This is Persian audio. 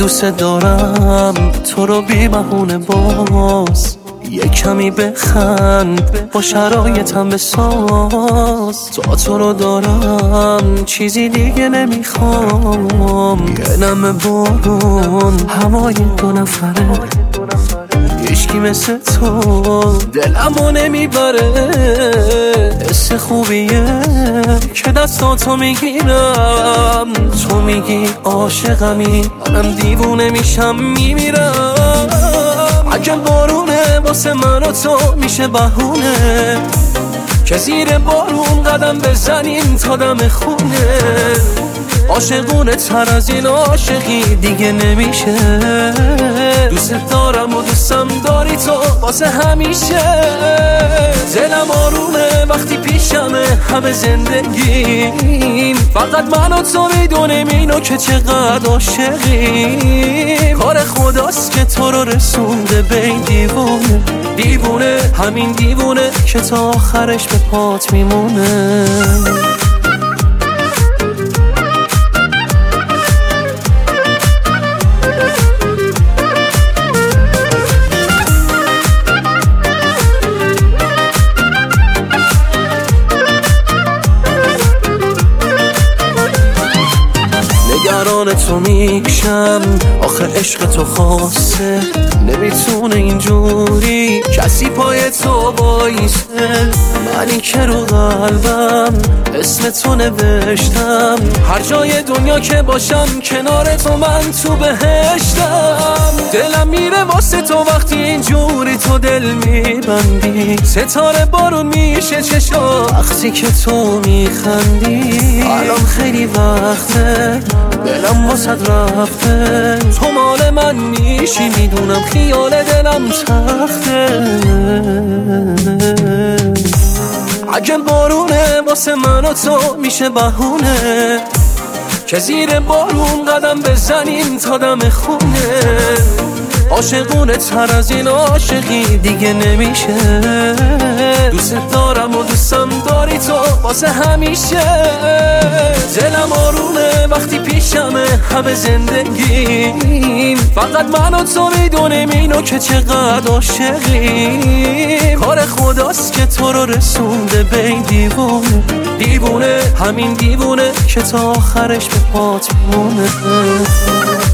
دوست دارم تو رو بی بهونه، باز یه کمی بخند با شرایطم بساز. تو رو دارم چیزی دیگه نمیخوام، یه نم بارون هوای دو نفره، هیچکی مثل تو دلمو نمیبره. حس خوبیه که دستاتو میگیرم، تو میگی عاشقمی، منم دیوونه میشم میمیرم. اگه بارونه واسه من و تو میشه بهونه که زیر بارون قدم بزنیم تا دم خونه. عاشقونه تر از این عاشقی دیگه نمیشه، دوست دارم و دوستم داری تو واسه همیشه. دلم آرومه وقتی پیشمه همه زندگیم، فقط من و تو میدونیم اینو که چقدر عاشقیم. کار خداست که تو رو رسونده به این دیوونه، دیوونه همین دیوونه که تا آخرش به پات میمونه. نگران تو میشم آخه عشق تو خاصه، نمیتونه اینجوری کسی پای تو بایسته. منی که رو قلبم اسم تو نوشتم، هر جای دنیا که باشم کنار تو من تو بهشتم. دلم میره واسه تو وقتی اینجوری تو دل میبندی، ستاره بارون میشه چشا وقتی که تو میخندی. الان خیلی وقته دلم واسد رفته، تو مال من میشی میدونم، خیال دلم تخته. اگه بارونه واسه من و تو میشه بهونه که زیر بارون قدم بزنیم تا دم خونه. عاشقونه تر از این عاشقی دیگه نمیشه، دوست دارم و دوستم داری تو واسه همیشه. دلم آرومه وقتی پیشمه همه زندگیم، فقط من و تو میدونیم اینو که چقدر عاشقیم. کار خداست که تو رو رسونده به این دیوونه، دیوونه همین دیوونه که تا آخرش به پات میمونه.